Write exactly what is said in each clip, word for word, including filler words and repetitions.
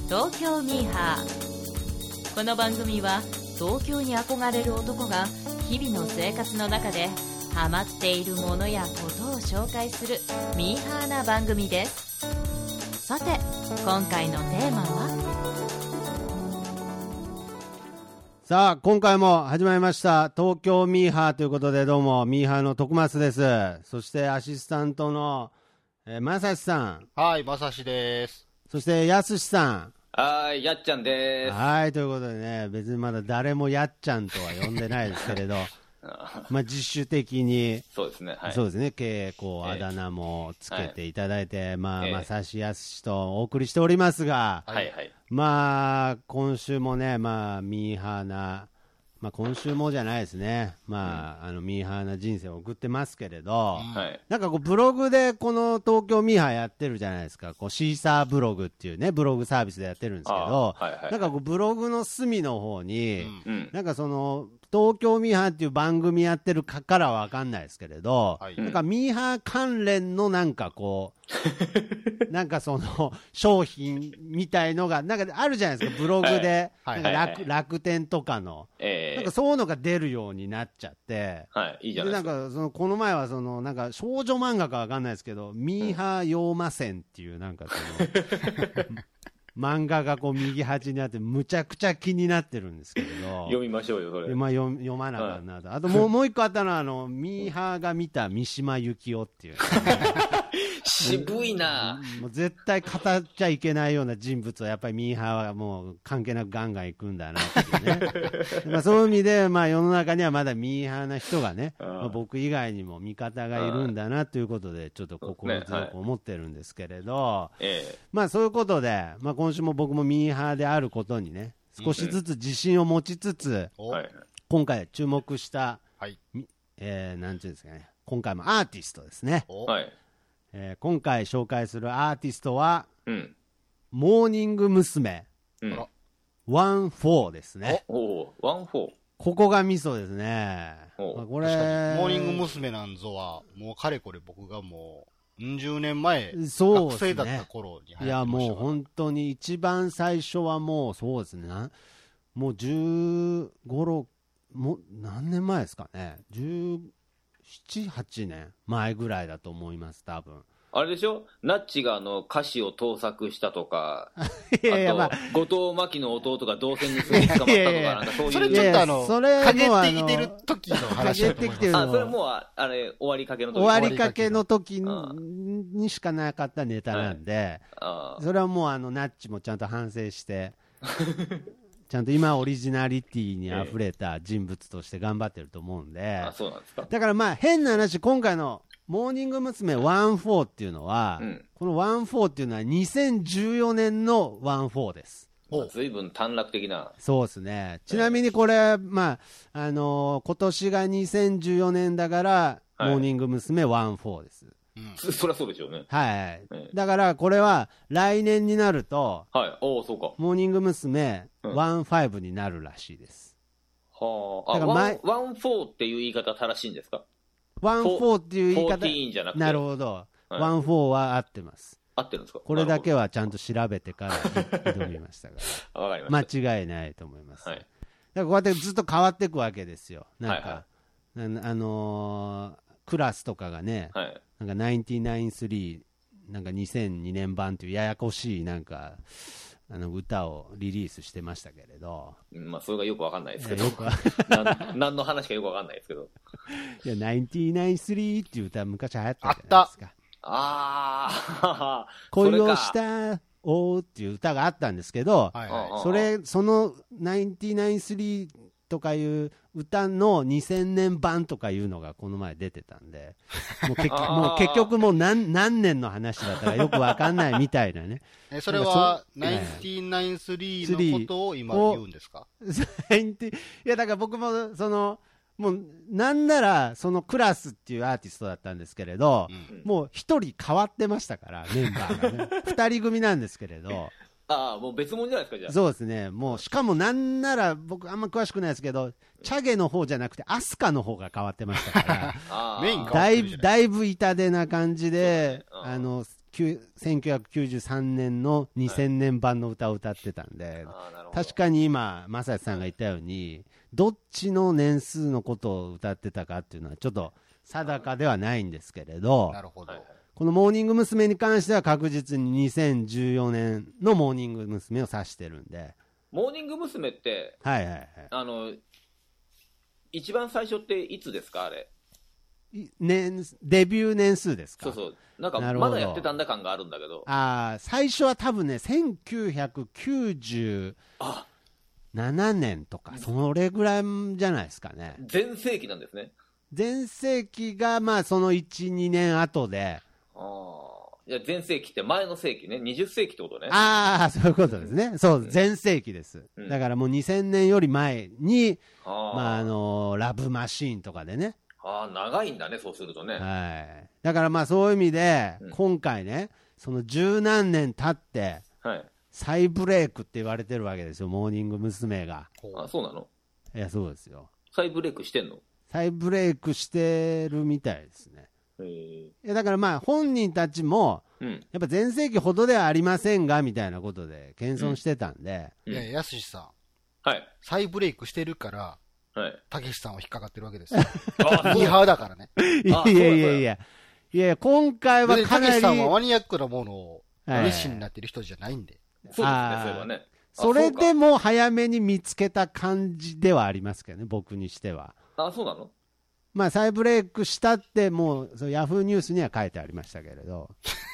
東京ミーハー。この番組は東京に憧れる男が日々の生活の中でハマっているものやことを紹介するミーハーな番組です。さて今回のテーマは、 さあ今回も始まりました東京ミーハーということで、どうもミーハーの徳松です。そしてアシスタントの、えー、まさしさん。 はい、まさしです。 そしてやすしさん。 はい、やっちゃんです。 はい、ということでね、別にまだ誰もやっちゃんとは呼んでないですけれどまあ自主的にそうですね、はい、 そうですね、稽古、あだ名もつけていただいて、えー、まあ、えー、まさしやすしとお送りしておりますが、 はいはい、 まあ今週もね、まあミーハーな、まあ今週もじゃないですね、まあ、うん、あのミーハーな人生を送ってますけれど、はい、なんかこうブログでこの東京ミーハーやってるじゃないですか。こうシーサーブログっていうねブログサービスでやってるんですけど、はいはい、なんかこうブログの隅の方に、うん、なんかその東京ミーハーっていう番組やってるかからは分かんないですけれど、はい、なんかミーハー関連のなんかこうなんかその商品みたいのがなんかあるじゃないですかブログで、はい、なんか 楽, 楽天とかの、えー、なんかそういうのが出るようになっちゃって、 はい、いいじゃないですか。 でなんかそのこの前はそのなんか少女漫画か分かんないですけど、ミーハーヨーマ線っていうなんかその漫画がこう右端にあってむちゃくちゃ気になってるんですけれど読みましょうよそれ、 まあ、読, 読まなかったなと、はい、あともうもう一個あったのはあのミーハーが見た三島由紀夫っていう渋いな。 もう絶対語っちゃいけないような人物をやっぱりミーハーはもう関係なくガンガン行くんだなっていうねまあそういう意味で、まあ、世の中にはまだミーハーな人がね、まあ、僕以外にも味方がいるんだなということでちょっと心強く思ってるんですけれど、ね、はい、まあそういうことで、まあ、今週も僕もミーハーであることにね少しずつ自信を持ちつつ、うん、今回注目した、はい、えー、なんていうんですかね、今回もアーティストですね、はい、えー、今回紹介するアーティストは、うん、モーニング娘。うん、ワンフォーですね。 おお、ワンフォー。 ここがミソですね。まあ、これモーニング娘。なんぞはもうかれこれ僕がもううん十年前、そうですね、学生だった頃に流行ってましたから。 いやもう本当に一番最初はもうそうですね、もうじゅうご、ろくもう何年前ですかね、じゅうなな、はちねんまえぐらいだと思います多分。 あれでしょ、ナッチがあの歌詞を盗作したとかいやいや、まあ、あと後藤真希の弟が同線にすぐ捕まったとか、なんかそういう、 それちょっとあのそれ陰ってきてる時の話だと思います。 あ、それもうあれ終わりかけの時、 終わりかけの時にしかなかったネタなんで、はい、それはもうあのナッチもちゃんと反省してちゃんと今オリジナリティにあふれた人物として頑張ってると思うんで、 あ、そうなんですか。 だからまあ変な話、今回のモーニング娘。ワンフォーっていうのは、うん、このワンフォーっていうのはにせんじゅうよねんのワンフォーです。 ずいぶん短絡的な。 そうですね。ちなみにこれ、まああのー、今年がにせんじゅうよねんだから、はい、モーニング娘。ワンフォーです。 うん、そりゃそうでしょうね。 はい、はい、だからこれは来年になると、 はい、おそうか、 モーニング娘。ワンファイブになるらしいです。 はあ、だからワン、ワンフォーっていう言い方正しいんですか。 ワンフォーっていう言い方、 フォーティーンじゃなくて。 なるほど、はい、ワンフォーは合ってます。 合ってるんですか。 これだけはちゃんと調べてから挑みましたからわかりました。 間違いないと思います、はい、だからこうやってずっと変わっていくわけですよ。なんか、はいはい、あのー、クラスとかがね、はい、なんかナインティナインスリーなんかにせんにねん版というややこしいなんかあの歌をリリースしてましたけれど、 まあそれがよくわかんないですけど、何の話かよくわかんないですけど、 いやナインティナインスリーっていう歌昔流行ったじゃないですか。 ああ恋をしたおーっていう歌があったんですけど、はいはい、それそのナインティナインスリーとかいう歌のにせんねん版とかいうのがこの前出てたんで、もう結局もう結局もう 何, 何年の話だったかよくわかんないみたいなね。 えそれはナインティナインスリーのことを今言うんですか。 いやだから僕もそのもうなんならそのクラスっていうアーティストだったんですけれど、うん、もう一人変わってましたからメンバーがね二人組なんですけれど。 ああもう別物じゃないですか。じゃあそうですね。もうしかもなんなら僕あんま詳しくないですけどチャゲの方じゃなくてアスカの方が変わってましたからメインだいぶだいぶ痛手な感じで、ね、あのせんきゅうひゃくきゅうじゅうさんねんのにせんねん版の歌を歌ってたんで、はい、確かに今正志さんが言ったようにどっちの年数のことを歌ってたかっていうのはちょっと定かではないんですけれど、 なるほど。 このモーニング娘。に関しては確実ににせんじゅうよねんのモーニング娘。を指してるんで。 モーニング娘。って、 はいはいはい、 あの一番最初っていつですかあれ。 年デビュー年数ですか。 そうそう、なんかまだやってたんだ感があるんだけど。 あ、最初は多分ねせんきゅうひゃくきゅうじゅうななねんとかそれぐらいじゃないですかね。 全盛期なんですね。 全盛期がまあそのいち、にねん後で。 あ、いや全盛期って前の世紀ね、にじゅっ世紀ってことね。 ああ、そういうことですね。そう、うん、全盛期です、うん、だからもうにせんねんより前に、あ、まああのー、ラブマシーンとかでね。 ああ、長いんだね、そうするとね。 はい。だからまあそういう意味で、うん、今回ね、その十何年経って、はい、再ブレイクって言われてるわけですよ、モーニング娘。が。 あ、そうなの？ いや、そうですよ。 再ブレイクしてんの？ 再ブレイクしてるみたいですね。へー。いやだからまあ本人たちも、うん、やっぱ全盛期ほどではありませんがみたいなことで謙遜してたんで、 うん、いややすしさん、 はい、 再ブレイクしてるからたけしさんは引っかかってるわけですよ。 ミーハーだからね。 いやいやいやいやいや、今回はかなりたけしさんはマニアックなものを熱心になってる人じゃないんで、 はい、そうですね、それはね。 それでも早めに見つけた感じではありますけどね、僕にしては。 あ、そうなの？ まあ再ブレイクしたってもうそヤフーニュースには書いてありましたけれど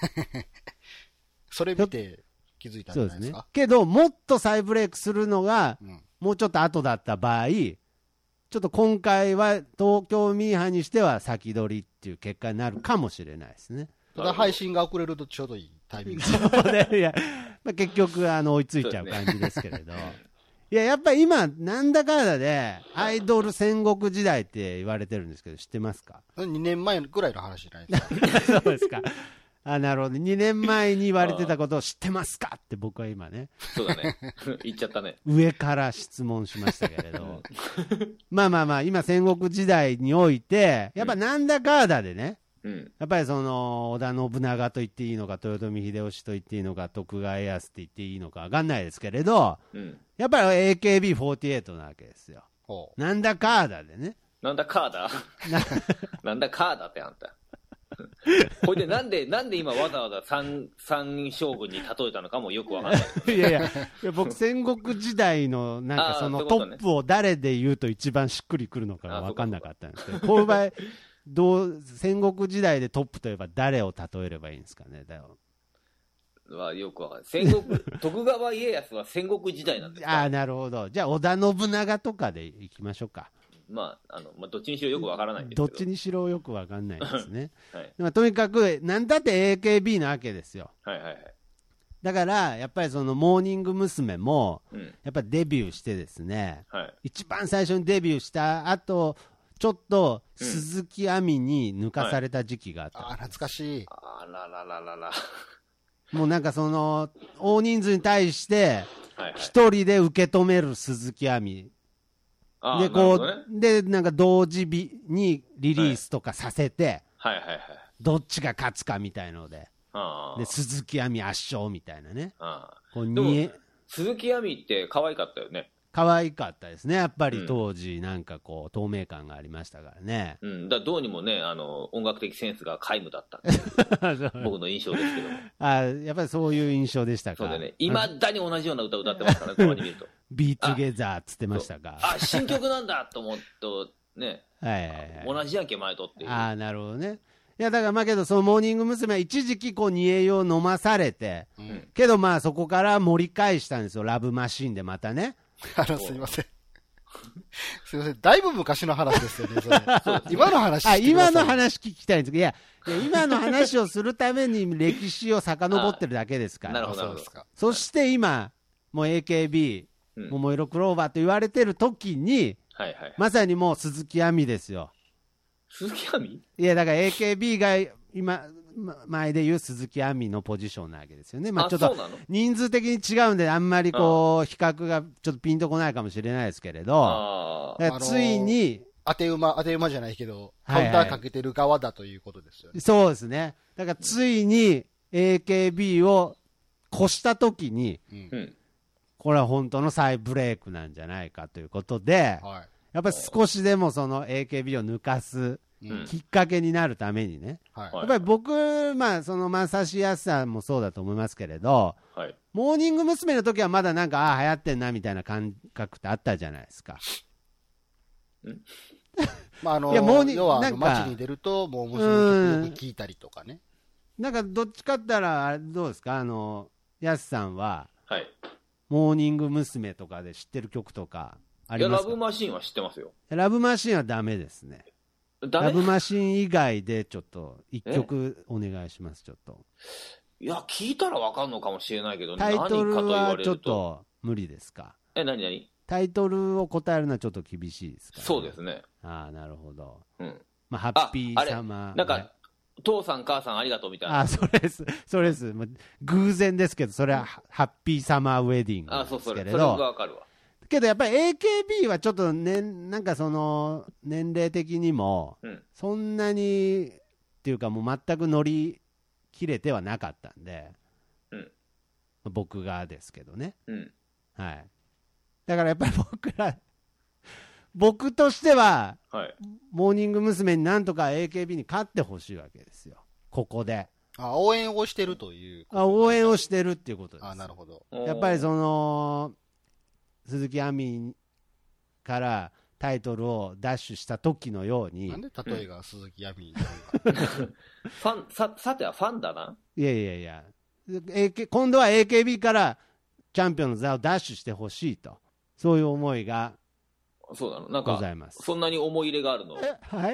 それ見て気づいたんじゃないですか。そうですね。 けどもっと再ブレイクするのが、うん、もうちょっと後だった場合、ちょっと今回は東京ミーハーにしては先取りっていう結果になるかもしれないですね。 ただ配信が遅れるとちょうどいいタイミングそうね、いや、まあ、結局あの追いついちゃう感じですけれど、いや、やっぱり今なんだかんだでアイドル戦国時代って言われてるんですけど知ってますか？ にねんまえぐらいの話じゃないですか。 そうですか。あ、なるほど。にねんまえに言われてたことを知ってますかって僕は今ね。 そうだね。言っちゃったね。 上から質問しましたけれど。まあまあまあ、今戦国時代において、やっぱなんだかんだでね、うん、やっぱりその織田信長と言っていいのか、豊臣秀吉と言っていいのか、徳川家康って言っていいのか分かんないですけれど、うん、やっぱり エーケービーフォーティーエイト なわけですよ。なんだかんだでね。 なんだかんだなんだかんだってあんた。これでなんで、なんで今わざわざ三、三将軍に例えたのかもよくわからない。 いやいや、いや僕戦国時代のなんかそのトップを誰で言うと一番しっくりくるのか分かんなかったんですけど、こういう場合、どう、戦国時代でトップといえば誰を例えればいいんですかね。だよはよくわかる。戦国、徳川家康は戦国時代なんですか？ ああ、なるほど。じゃあ織田信長とかでいきましょうか。 まあ、あの、まあ、どっちにしろよくわからないんですけど。どっちにしろよくわかんないですね。はい、まあ、とにかく、なんだって エーケービー なわけですよ。 はいはいはい。 だから、やっぱりその、モーニング娘。も、うん、やっぱりデビューしてですね、はい、一番最初にデビューした後、ちょっと、鈴木亜美に抜かされた時期があった、うんはい。あ、懐かしい。 あららららら。 もうなんかその、大人数に対して、一人で受け止める鈴木亜美。で、こう、ね、で、なんか同時日にリリースとかさせて、 はい、はいはいはいどっちが勝つかみたいので、あで、鈴木亜美圧勝みたいなね。 あこうに鈴木亜美って可愛かったよね。 可愛かったですね。やっぱり当時、なんかこう、透明感がありましたからね。 うん。だどうにもね、あの、音楽的センスが皆無だった僕の印象ですけども。 あやっぱりそういう印象でしたか。 そうでね。いまだに同じような歌歌ってますからね、たまに見ると。 ビーツゲザーっつってましたか。 あ、新曲なんだと思うと、ね。はいはいはい。同じやんけ、前とっていう。 ああ、なるほどね。いやだからまあけどそのモーニング娘。は一時期こう煮えよう飲まされて、うん、けどまあそこから盛り返したんですよ、ラブマシーンでまたね。 あのすいませんすいません、だいぶ昔の話ですよねそれ今の話あ今の話聞きたいんですけど、いや、いや今の話をするために歴史を遡ってるだけですからなるほどそうですか。そして今もう エーケービー、うん、桃色クローバーと言われてる時に、はいはいはい、まさにもう鈴木亜美ですよ。 鈴木亜美？ いやだから エーケービー が今前で言う鈴木亜美のポジションなわけですよね。まあちょっと人数的に違うんであんまりこう比較がちょっとピンとこないかもしれないですけれど、あついに当て馬当て馬じゃないけどカウンターかけてる側だということですよね。 そうですね。だからついにエーケービー を越したときに、 うん、 これは本当の再ブレイクなんじゃないかということで、はい、やっぱり少しでもその エーケービー を抜かすきっかけになるためにね、うん、やっぱり僕、まあ、そのまさしやすさもそうだと思いますけれど、はい、モーニング娘。の時はまだなんか、ああ、流行ってんなみたいな感覚ってあったじゃないですか。 んまあ、あのいやモーニ要は街に出ると、もう娘の曲よく聴いたりとかね。 なんかどっちかって言ったら、あれどうですか、あのやすさんは、 はい、 モーニング娘。とかで知ってる曲とかありますか？ いや、ラブマシーンは知ってますよ。 ラブマシーンはダメですね。ラブマシーン以外でちょっと一曲お願いします。ちょっといや聞いたら分かるのかもしれないけど、 タイトルはちょっと無理ですか？ え、何何タイトルを答えるのはちょっと厳しいですか、ね、 そうですね。 ああ、なるほど、 うんまあ、ハッピーサマー、 なんか、はい、父さん母さんありがとうみたいな。 あ、それです、それです、まあ、偶然ですけど、それはハッピーサマーウェディングですけれど、あ、そうそれ、それが分かるわ。けどやっぱり エーケービー はちょっと、ね、なんかその年齢的にもそんなにっていうかもう全く乗り切れてはなかったんで、うん、僕がですけどね、うん、はい、だからやっぱり僕ら僕としては、はい、モーニング娘。になんとか エーケービー に勝ってほしいわけですよ、ここで。 あ、応援をしてるというあ、応援をしてるっていうことです。 あ、なるほど。 やっぱりその鈴木亜美からタイトルをダッシュした時のように。 なんで例えが鈴木亜美なんかファン、さ、さてはファンだな。 いやいやいや、A K、今度は エーケービー からチャンピオンの座をダッシュしてほしいと、そういう思いがそうなの、なんかございます。 そんなに思い入れがあるの？ はい、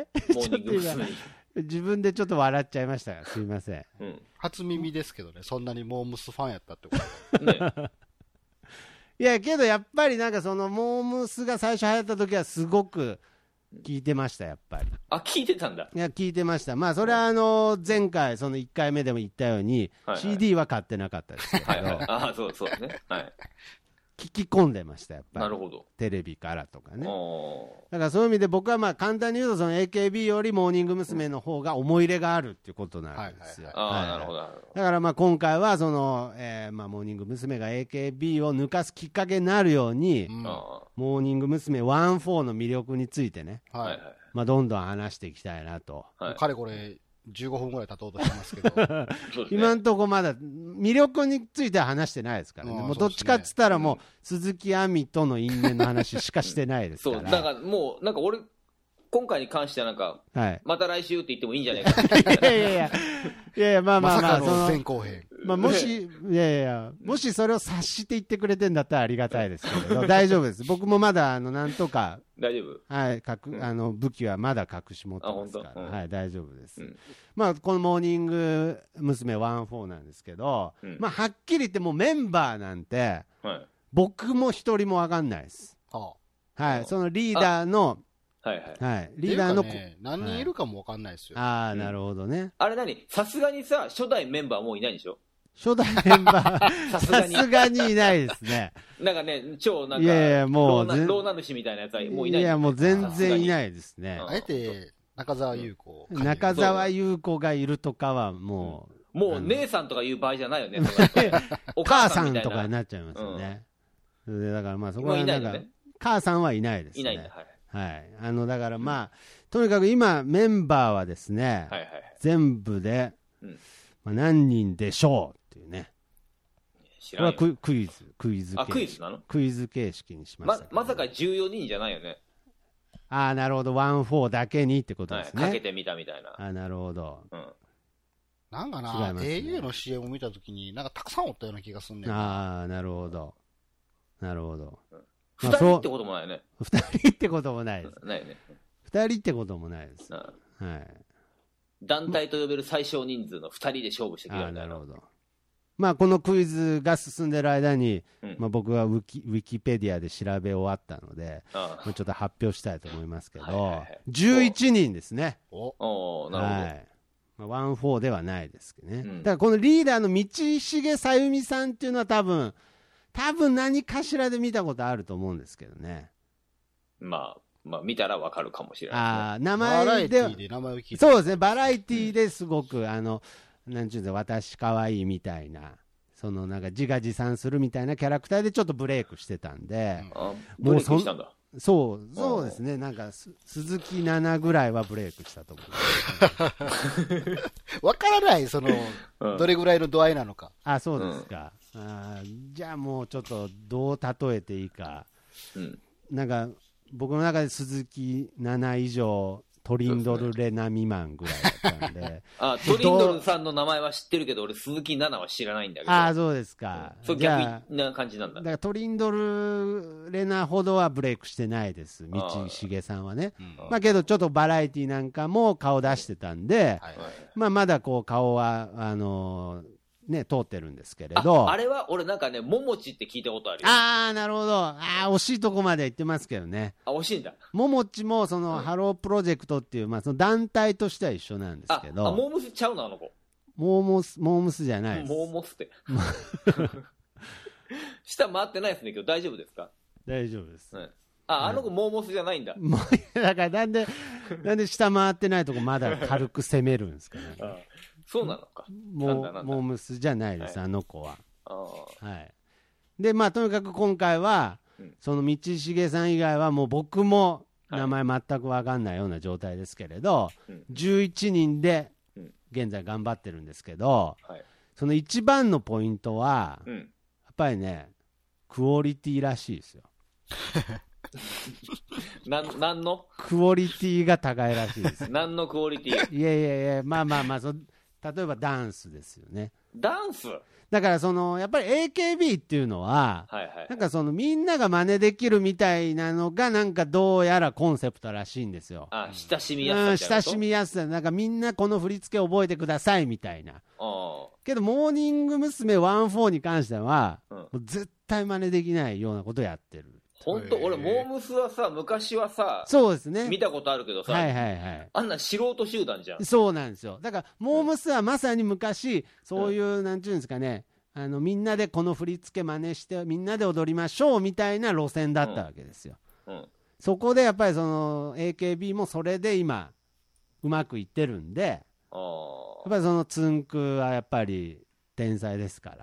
モーニング娘。に自分でちょっと笑っちゃいましたが、すいません、 うん、初耳ですけどね、そんなにモームスファンやったってことね。 いやけどやっぱりなんかそのモームスが最初流行った時はすごく聞いてました、やっぱり。 あ、聞いてたんだ。 いや聞いてました。まあそれはあの前回そのいっかいめでも言ったように、はいはい、シーディー は買ってなかったですけど、はいはい、 あ、そうそうね、はい、 聞き込んでました、やっぱり。 なるほど。 テレビからとかね。だからそういう意味で僕はまあ簡単に言うとその エーケービー よりモーニング娘。の方が思い入れがあるっていうことなんですよ。だからまあ今回はその、えー、まあモーニング娘。が エーケービー を抜かすきっかけになるように、うん、モーニング娘。ワンフォーの魅力についてね、はい、まあどんどん話していきたいなと。 はい、かれこれじゅうごふんぐらい経とうとしてますけど今のところまだ魅力については話してないですからね。もうどっちかっつったらもう鈴木亜美との因縁の話しかしてないですから。 そうだからもうなんか俺今回に関してはなんか、はい、また来週って言ってもいいんじゃないかいやいやいやいやいや、まあまあまあ、 まさかの前後編、 まあ、もしいやいやもしそれを察して言ってくれてんだったらありがたいですけど大丈夫です。僕もまだあのなんとか大丈夫、 はい、かく、うん、あの武器はまだ隠し持ってますから、うん、はい、大丈夫です、うん、まあこのモーニング娘。ワンフォーなんですけど、うん、まあはっきり言ってもうメンバーなんて、はい、僕も一人も分かんないです、はあ、はい、そのリーダーのはいはいはい、リーダーの、 ね、何人いるかも分かんないですよ、 はい、ああ、なるほどね、うん、 あれ何さすがにさ初代メンバーもういないんでしょ？ 初代メンバーさすがにいないですね。 なんかね超なんかいやいやもうローナ主みたいなやつはもういない。 いやもう全然いないですね。 あえて中澤優子、 中澤優子がいるとかはもう、うん、もう姉さんとかいう場合じゃないよね。 お母さんとかになっちゃいますよね、うん、だからまあそこはなんか、ね、母さんはいないですね。 いないんだ、はいはい、あのだからまあ、とにかく今メンバーはですね、はいはい、全部で、うんまあ、何人でしょうっていうね。これはクイズクイズあクイズなの？ クイズ形式にしました、ね、 ま, まさかじゅうよにんじゃないよね。 ああなるほど、ワンフォーだけにってことですね、 はい、かけてみたみたいな。 あなるほど、うん、 なんかな、ね、エーユー の シーエム を見たときになんかたくさんおったような気がすんねん。 ああなるほどなるほど、うん二人ってこともないね。 二人ってこともないです。 ないね。 二人ってこともないです。はい。 団体と呼べる最小人数の二人で勝負してくれるんだよ。 なるほど。まあこのクイズが進んでる間に、うん、まあ僕はウィキ、ウィキペディアで調べ終わったので、ああちょっと発表したいと思いますけど、はいはいはい、じゅういちにんですね。 お、おなるほど。はい。 まあ、ワンフォーではないですけどね。うん、だからこのリーダーの道重さゆみさんっていうのは多分。多分何かしらで見たことあると思うんですけどね。 まあ、まあ見たらわかるかもしれない、ね。 ああ、名前で。 バラエティで名前を聞いて。 そうですね、バラエティですごく、うん、あの、 なんちゅうんですか、私かわいいみたいな、そのなんか自画自賛するみたいなキャラクターでちょっとブレイクしてたんで、 うん、あブレイクしたんだ。 そう、そうですね、なんか鈴木奈々ぐらいはブレイクしたと思う。わからない、その、うん、どれぐらいの度合いなのか。 あ、そうですか。うん、あじゃあもうちょっとどう例えていいか、うん、なんか僕の中で鈴木奈々以上、トリンドルレナ未満ぐらいだったんで。 あ、トリンドルさんの名前は知ってるけど、俺、鈴木奈々は知らないんだけど。 ああ、そうですか。 そう、逆な感じなんだ。 だからトリンドルレナほどはブレイクしてないです、道重さんはね。まあけど、ちょっとバラエティなんかも顔出してたんで、はい、まあまだこう顔は、あのー、ね、通ってるんですけれど。 あ, あれは俺なんかね、ももちって聞いたことあるよ。 ああ、なるほど。ああ、惜しいとこまで行ってますけどね。 あ、惜しいんだ。 ももちも、その、うん、ハロープロジェクトっていう、まあ、その団体としては一緒なんですけど。 あ、あモームスちゃうのあの子。 モーモス、モームスじゃないです。 モーモスって。下回ってないですね、今日大丈夫ですか？ 大丈夫です。うん、 あ、あの子モーモスじゃないんだ。 だからなんで、なんで下回ってないとこまだ軽く攻めるんですかね。ああ、 そうなのか。 モームスじゃないです、はい、あの子は。あ、はい。で、まあ、とにかく今回は、うん、その道重さん以外はもう僕も名前全く分かんないような状態ですけれど、はい、じゅういちにんで現在頑張ってるんですけど、はい、その一番のポイントは、うん、やっぱりね、クオリティらしいですよ。 ななんのクオリティが高いらしいです。 何のクオリティ？ いやいやいや、まあまあまあ、そ例えばダンスですよね。 ダンスだからそのやっぱり エーケービー っていうのは、はいはいはい、なんかそのみんなが真似できるみたいなのがなんかどうやらコンセプトらしいんですよ。 あ、親しみやすさ、うん、 親しみやすさ、なんかみんなこの振り付け覚えてくださいみたいな。あけどモーニング娘。ワンフォーに関しては、うん、もう絶対真似できないようなことをやってる。 本当、俺モームスはさ、昔はさ、 そうですね、 見たことあるけどさ、 はいはいはい、 あんな素人集団じゃん。 そうなんですよ。だからモームスはまさに昔そういう、うん、なんていうんですかね、あのみんなでこの振り付け真似してみんなで踊りましょうみたいな路線だったわけですよ。うんうん、そこでやっぱりその エーケービー もそれで今うまくいってるんで、あやっぱりそのつんくはやっぱり天才ですから。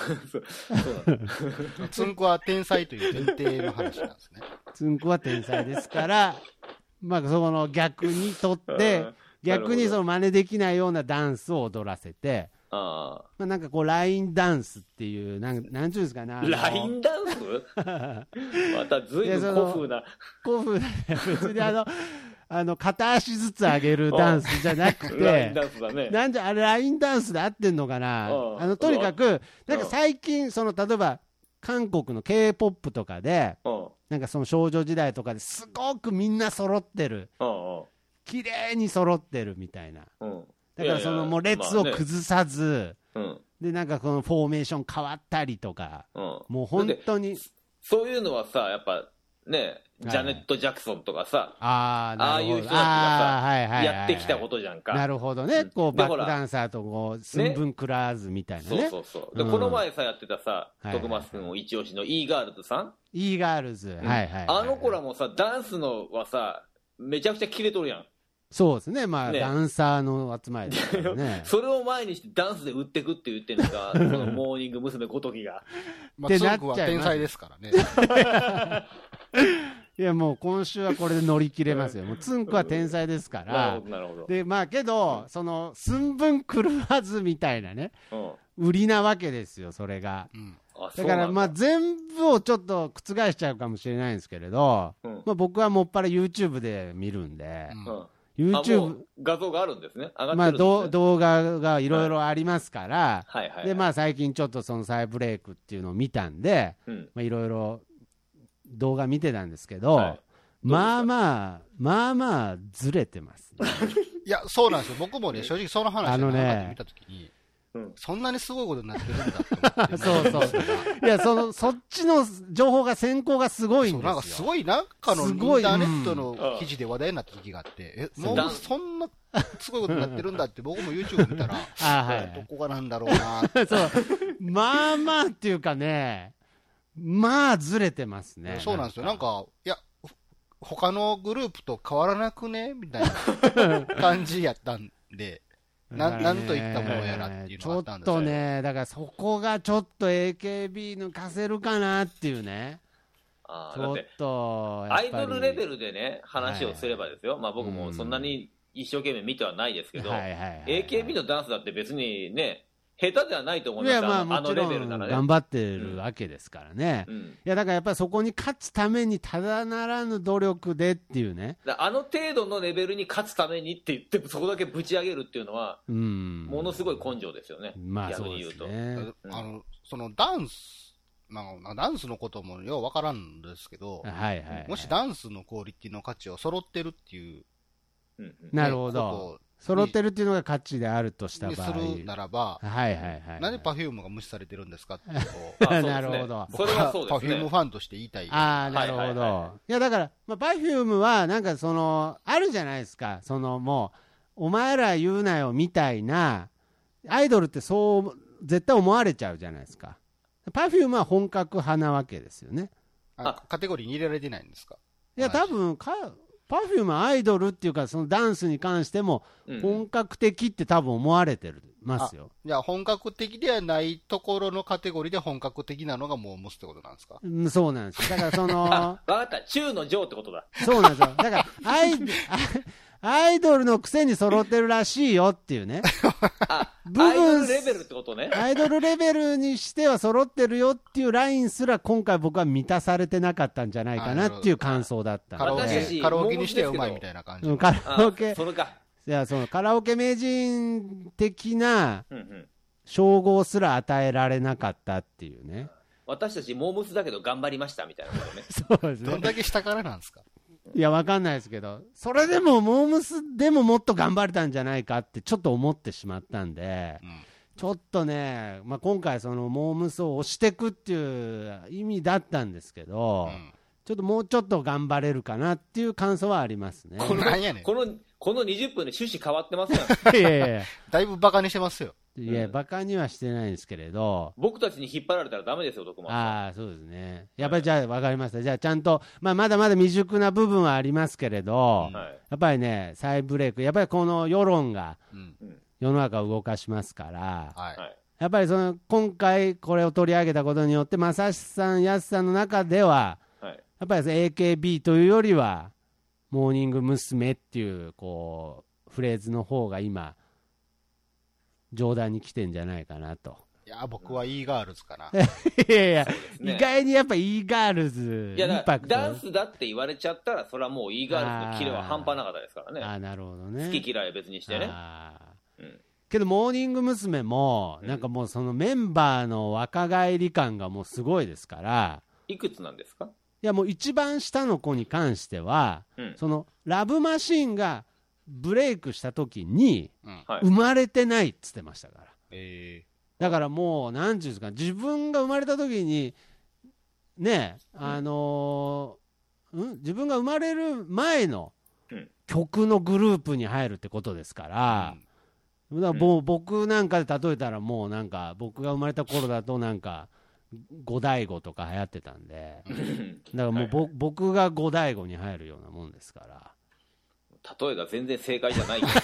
つんくは天才という前提の話なんですね。 つんくは天才ですから、まあその逆にとって逆にその真似できないようなダンスを踊らせて、あまあなんかこうラインダンスっていうなんなんていうんですかね。 ラインダンス？またずいぶん古風な。 古風な別にあの。あの片足ずつ上げるダンスじゃなくて、 ラインダンスだね。 なんであれラインダンスで合ってんのかな。あのとにかくなんか最近その例えば韓国の ケーポップ とかで、なんかその少女時代とかですごくみんな揃ってる、綺麗に揃ってるみたいな。だからそのもう列を崩さず、でなんかこのフォーメーション変わったりとか、もう本当にそういうのはさやっぱね。ジャネット・ジャクソンとかさ、 ああいう人たちがさ、やってきたことじゃんか。 なるほどね、こうバックダンサーとこう寸分食らわずみたいなね。 そうそうそう。で、この前さ、やってたさ、徳松君を一押しの E ガールズさん ?E ガールズ、はいはい。 あの子らもさ、ダンスのはさ、めちゃくちゃキレとるやん。 そうですね、まあ、ダンサーの集まりですからね。 それを前にしてダンスで売ってくって言ってるのが、このモーニング娘。ごときが。 まあ、つんくは天才ですからね。 いやもう今週はこれで乗り切れますよ。もうつんくは天才ですから。 なるほどなるほど。 でまあけどその寸分狂わずみたいなね、うん、売りなわけですよそれが。うん、だからまあ全部をちょっと覆しちゃうかもしれないんですけれど、うん、まあ僕はもっぱら YouTube で見るんで。うん、YouTube 画像があるんですね。上がってるんですね。 まあど動画がいろいろありますから、はいはいはいはい、でまあ最近ちょっとその再ブレイクっていうのを見たんで、うん、まあいろいろ動画見てたんですけど、はい、まあまあまあまあずれてます、ね、 いやそうなんですよ。僕もね正直その話を見たときに、うん、そんなにすごいことになってるんだって思ってそうそういやそのそっちの情報が先行がすごいんですよ。 なんかすごいなんかのインターネットの記事で話題になった時があって、うん、えもうそんなすごいことになってるんだって僕も YouTube 見たらあ、はい、どこがなんだろうなってそうまあまあっていうかねまあずれてますね。 そうなんですよ。なんかいや他のグループと変わらなくねみたいな感じやったんで、 な, なんといったものやらっていうのがあったんですよ。 ちょっとね、だからそこがちょっと エーケービー 抜かせるかなっていうね。 あちょっとアイドルレベルでね話をすればですよ、はい、まあ、僕もそんなに一生懸命見てはないですけど、 エーケービー のダンスだって別にね下手ではないと思いますよ。いや、まあ、あのレベルならね頑張ってるわけですからね、うんうん、いやだからやっぱりそこに勝つためにただならぬ努力でっていうね、 あの程度のレベルに勝つためにって言ってもそこだけぶち上げるっていうのは、うん、ものすごい根性ですよね、 まあ、逆に言うと。そうですね、 あのそのダンスまあ、ダンスのこともようわからんですけど、はいはいはい、もしダンスのクオリティの価値を揃ってるっていう、 うん、なるほど、揃ってるっていうのが価値であるとした場合にするならば、 はいはいはいはい、 なんで Perfume が無視されてるんですかっていうとなるほど、 それはそうですね、Perfume ファンとして言いたい。 ああ、なるほど、はいはいはい、いやだから、まあ、Perfume はなんかそのあるじゃないですか、そのもうお前ら言うなよみたいな、アイドルってそう絶対思われちゃうじゃないですか。Perfume は本格派なわけですよね。 あ、カテゴリーに入れられてないんですか。 いや多分か Perfume はアイドルっていうかそのダンスに関しても本格的って多分思われてますよ、 うん、じゃあ本格的ではないところのカテゴリーで本格的なのがモームスってことなんですか。 うん、そうなんですよ。だからその分かった、中の上ってことだ。 そうなんですよ。だからアイアイドルのくせに揃ってるらしいよっていうね。 あ、部分アイドルレベルってことね。 アイドルレベルにしては揃ってるよっていうラインすら今回僕は満たされてなかったんじゃないかなっていう感想だったんで。 カラオケ、カラオケにしてはうまいみたいな感じ。 うん、カラオケ。 それか。 いや、そのカラオケ名人的な称号すら与えられなかったっていうね。 私たちモームスだけど頑張りましたみたいなことね。 そうですね。 どんだけ下からなんですか。 いや、わかんないですけど、それでもモームスでももっと頑張れたんじゃないかってちょっと思ってしまったんで、うん、ちょっとね、まあ、今回そのモームスを押していくっていう意味だったんですけど、うん、ちょっともうちょっと頑張れるかなっていう感想はありますね。 このこのこのにじゅっぷんで趣旨変わってますよね。いやいやいやだいぶバカにしてますよ。 いや、バカにはしてないんですけれど、 僕たちに引っ張られたらダメですよ、徳間さん。 ああ、そうですね。やっぱりじゃあ分かりました。じゃあちゃんと、まあ、まだまだ未熟な部分はありますけれど、うん、やっぱりね、再ブレイク、やっぱりこの世論が世の中を動かしますから、うん、やっぱりその今回これを取り上げたことによって、まさしさん、やすさんの中では、はい、やっぱり エーケービー というよりは、モーニング娘。っていう、こう、フレーズの方が今、上段に来てんじゃないかなと。 いや、僕は e ガールズかな。 いやいや、ね、意外にやっぱ e ガールズ、 いや、だからダンスだって言われちゃったら、それはもう e ガールズのキレは半端なかったですからね。 ああ、なるほどね。 好き嫌いは別にしてね。 うん、けど、モーニング娘。も、なんかもうそのメンバーの若返り感がもうすごいですから。 いくつなんですか？ いや、もう一番下の子に関しては、うん、そのラブマシーンがブレイクした時に、生まれてないっつってましたから、えー、だからもう何ていうんですか、自分が生まれた時にね、あのーうん、自分が生まれる前の曲のグループに入るってことですから、うん、だからもう僕なんかで例えたら、もうなんか僕が生まれた頃だとなんか五大悟とか流行ってたんで、だからもうぼ、はいはい、僕が五大悟に入るようなもんですから。 例えが全然正解じゃないけど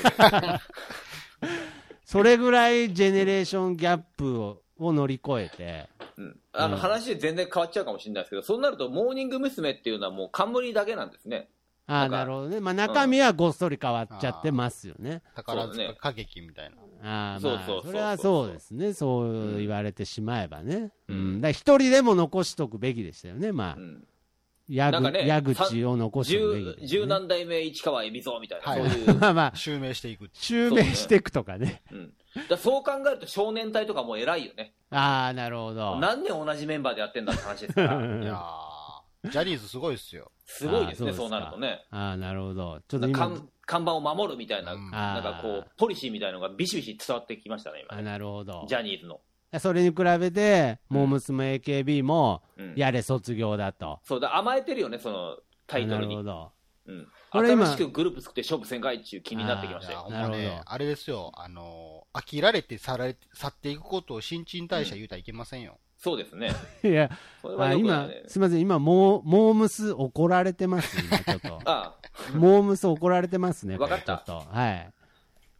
それぐらいジェネレーションギャップをを乗り越えて、 うん、あの話で全然変わっちゃうかもしれないですけど、そうなるとモーニング娘。っていうのはもう冠だけなんですね。 ああ、なるほどね。まあ、中身はごっそり変わっちゃってますよね。 宝塚歌劇みたいな。ああ、まあ、それはそうですね。そう言われてしまえばね。うん。だ一人でも残しとくべきでしたよね。まあ。うん矢口、ね、矢口を残してるべきです、ね、 十何代目市川海老蔵みたいな、はい、そういうまあまあ襲名していく襲名していくとかね、 うん、だそう考えると少年隊とかも偉いよね。 ああ、なるほど。 何年同じメンバーでやってんだって話ですからいやジャニーズすごいですよ。 すごいですね。そう、そうなるとね。 ああ、なるほど。ちょっと今看板を守るみたいな、うん、なんかこうポリシーみたいなのがビシビシ伝わってきましたね今ね。 あ、なるほど。 ジャニーズのそれに比べて、うん、モー娘。エーケービー も、やれ卒業だと、うん、 そうだ、甘えてるよね、そのタイトルに。なるほど、うん、新しくグループ作って勝負せんかいっていう気になってきましたよ。 なるほど、ね、あれですよ、あの飽きられて去られ去っていくことを新陳代謝言うたらいけませんよ、うん、 そうですね。 いや、あ今すみません、今モーモームス怒られてます今ちょっとああモームス怒られてますね。 分かった。 はい。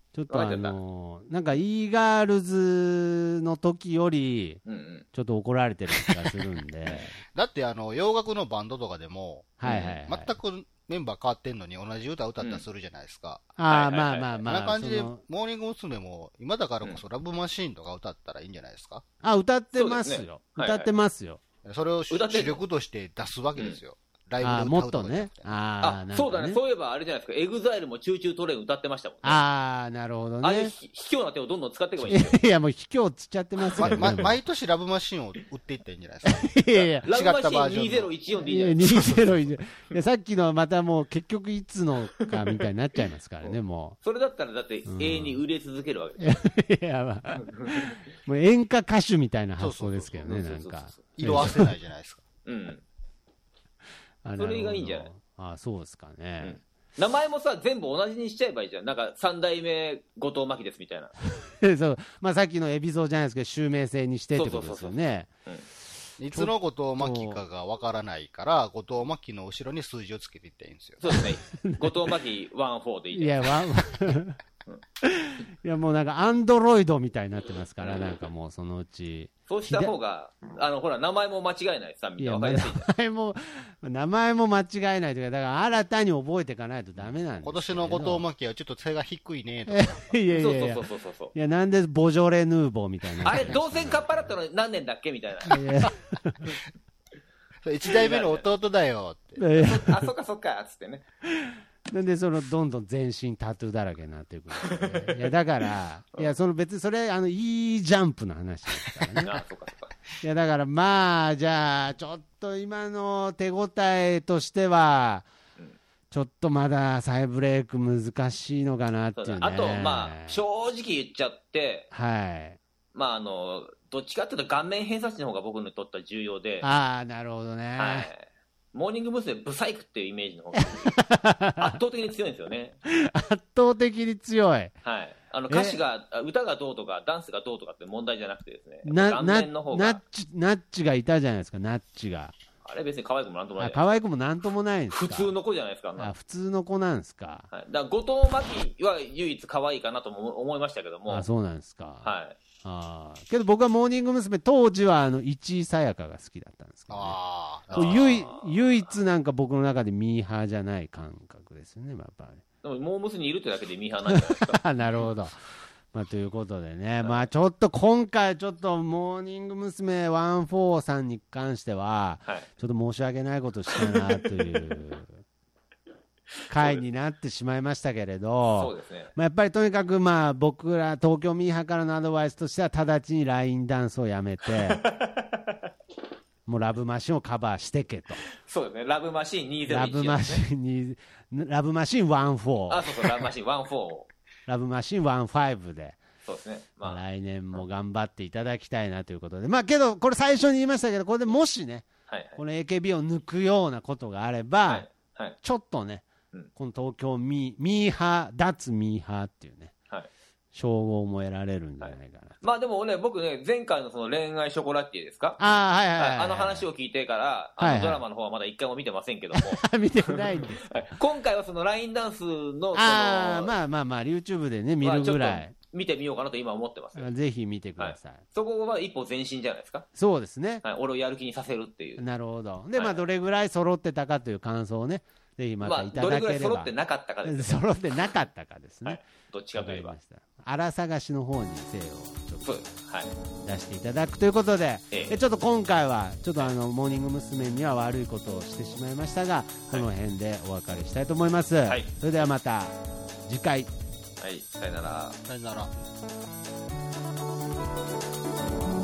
ちょっとあのー、なんか e ガールズの時よりちょっと怒られてる気がするんでだってあの洋楽のバンドとかでも、はいはいはい、全くメンバー変わってんのに同じ歌歌ったりするじゃないですか、 うん、ああまあまあまあこんな感じでモーニング娘。も今だからこそラブマシーンとか歌ったらいいんじゃないですか。 あ、歌ってますよ、ね、歌ってますよ、 はいはい、それを主力として出すわけですよ、うん、ライブで歌うとか。 もっとね。 ああ、ね、そうだね。そういえばあれじゃないですか。エグザイルもチューチュートレイン歌ってましたもんね。 ああ、なるほどね。あれ、 卑怯な手をどんどん使っていけばいいんですよ。 いや、もう卑怯つっちゃってますよね。 まま、毎年ラブマシンを売っていったらいいんじゃないですか。 いやいや、 ラブマシンにせんじゅういちよんでいいじゃないですか。 にせんじゅういちよん。いや、さっきのはまたもう結局いつのかみたいになっちゃいますからね、もう。それだったらだって永遠に売れ続けるわけですよ。 いや、まあ、もう演歌歌手みたいな発想ですけどね、なんか。 色あせないじゃないですか。 うん。それがいいんじゃない。 ああ、そうですかね、 うん、名前もさ全部同じにしちゃえばいいじゃん。なんか三代目後藤真希ですみたいなそう、まあ、さっきのエピソードじゃないですけど襲名制にしてってことですよね。 いつの後藤真希かがわからないから後藤真希の後ろに数字をつけていったらいいんですよ。 そうですね。後藤真希ワンフォーでいいじゃん。 いやワンいやもうなんかアンドロイドみたいになってますから、なんかもうそのうちそうした方があのほら名前も間違えないさみんな分かりやすい。 名前も名前も間違えないというか、だから新たに覚えていかないとダメなんです。 今年の後藤真希はちょっと背が低いねとかいやいやいや、そうそうそうそう、いやなんでボジョレ・ヌーボーみたいな、 あれ同線カッパだったの何年だっけみたいな。 一代目の弟だよって。 あ、そっかそっかっつってね。 なんでそのどんどん全身タトゥーだらけになっていくんで、いやだからいやその別にそれあのいいジャンプの話ですからね。 あ、そうかそうか。 いやだからまあじゃあちょっと今の手応えとしては、うん、ちょっとまだ再ブレイク難しいのかなっていうね。 あとまあ正直言っちゃって、 はい。 まああのどっちかっていうと顔面偏差値の方が僕にとっては重要で。 ああなるほどね。 はい。モーニング娘。ブサイクっていうイメージの方が圧倒的に強いんですよね。 圧倒的に強い。 はい。あの歌詞が歌がどうとかダンスがどうとかって問題じゃなくてですね。 な顔面の方がナッチナッチがいたじゃないですか。ナッチが。 あれ別に可愛くもなんともない。 可愛くもなんともないんですか。 普通の子じゃないですか。 あ、普通の子なんですか。 はい。だから後藤真希は唯一可愛いかなとも思いましたけども。 あ、そうなんですか。 はい。 あけど僕はモーニング娘。当時はあの市井さやかが好きだったんですけど、ね、あ唯, 唯一なんか僕の中でミーハーじゃない感覚ですよね、やっぱり。 でもモー娘。にいるってだけでミーハーなんじゃないですか。 なるほど、まあ、ということでね、まあ、ちょっと今回ちょっとモーニング娘。じゅうよんさんに関しては、はい、ちょっと申し訳ないことしたなという回になってしまいましたけれど、 そうですね、 まあ、やっぱりとにかくまあ僕ら東京ミーハーからのアドバイスとしては直ちにラインダンスをやめてもうラブマシンをカバーしてけと。 そうですね、ラブマシンにせんいち、ね、 ラブマシンにラブマシンじゅうよん。 あ、そうそう、ラブマシンじゅうよん。 ラブマシンじゅうよんで、 そうですね、 まあ、来年も頑張っていただきたいなということで、まあけどこれ最初に言いましたけど、これでもしね、はいはい、この エーケービー を抜くようなことがあれば、はいはい、ちょっとね、うん、この東京ミー、ミーハー、脱ミーハーっていうね、はい、称号も得られるんじゃないかな、はい、 まあでもね、僕ね、前回のその恋愛ショコラティエですか、 あ、はいはいはいはい、 あの話を聞いてから、あのドラマの方はまだ一回も見てませんけども、 はいはい、見てないんですか今回はそのラインダンスの、 あ、まあまあまあ、YouTube でね、見るぐらい。 見てみようかなと今思ってますよ。 ぜひ見てください。はい、 そこは一歩前進じゃないですか。 そうですね。 はい、俺をやる気にさせるっていう。 なるほど。で、まあ、どれぐらい揃ってたかという感想をね、ぜひまたいただければ。まあ、どれぐらい揃ってなかったかです、 ね。揃ってなかったかですね。はい、 どっちかといえば。 荒探しの方に精をちょっとはい、 出していただくということで、ええ、ちょっと今回はちょっとあのモーニング娘。には悪いことをしてしまいましたが、この辺でお別れしたいと思います。はい、それではまた次回。 はい、さよなら。 さよなら。